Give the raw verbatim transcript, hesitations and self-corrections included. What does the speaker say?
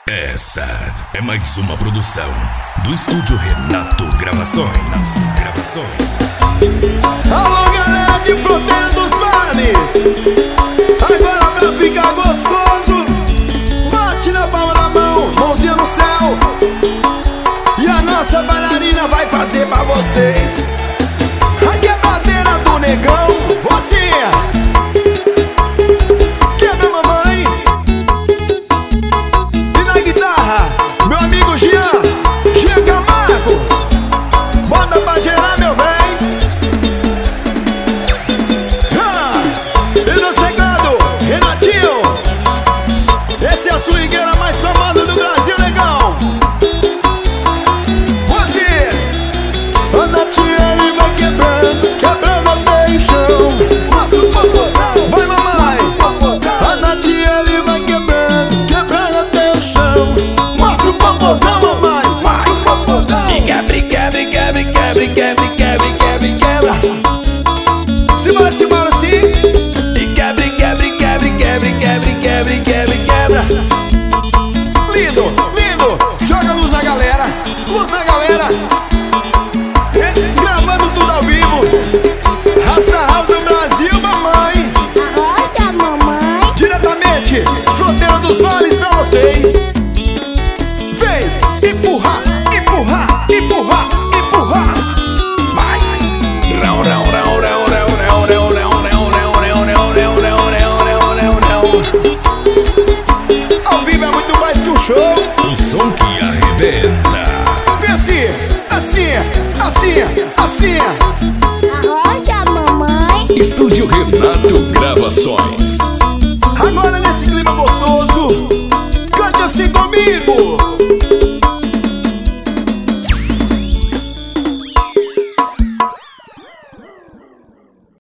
Essa é mais uma produção do Estúdio Renato Gravações. Gravações. Alô, galera de Fronteira dos Vales! Agora pra ficar gostoso, bate na palma da mão, mãozinha no céu. E a nossa bailarina vai fazer pra vocês a quebradeira do negão. Você quebra, mamãe. E na guitarra, meu amigo Jean, Jean Camargo. Bota pra gerar, meu bem. Ah, e no segredo, Renatinho. Essa é a swingueira mais famosa do Brasil, negão. Você, a Natinha, ele vai quebrando, quebrando até o chão. Mostra o popozão, vai, mamãe. A Natinha, ele vai quebrando, quebrando até o chão. Mostra o popozão, mamãe. Mostra o popozão. E quebre, quebre, quebre, quebre, quebre, quebre, quebre, quebra. Simbora, simbora, sim. E quebre, quebre, quebre, quebre, quebre, quebre, quebre, quebra. Lindo, lindo. Joga luz na galera, luz na galera. É, gravando tudo ao vivo. Rasta House do Brasil, mamãe. Arrocha, mamãe. Diretamente, Fronteira dos Vales pra vocês. Vem, empurrar, empurrar, empurrar, empurrar. Vai. Rão, rão, rão, rão, rão, rão, rão, rão, rão, rão, rão, rão, rão, rão, rão, rão, rão. Ao vivo é muito mais que um show. O som que arrebenta. Vem assim, assim, assim, assim. Arrocha, mamãe. Estúdio Renato Gravações. Agora nesse clima gostoso, cante assim comigo.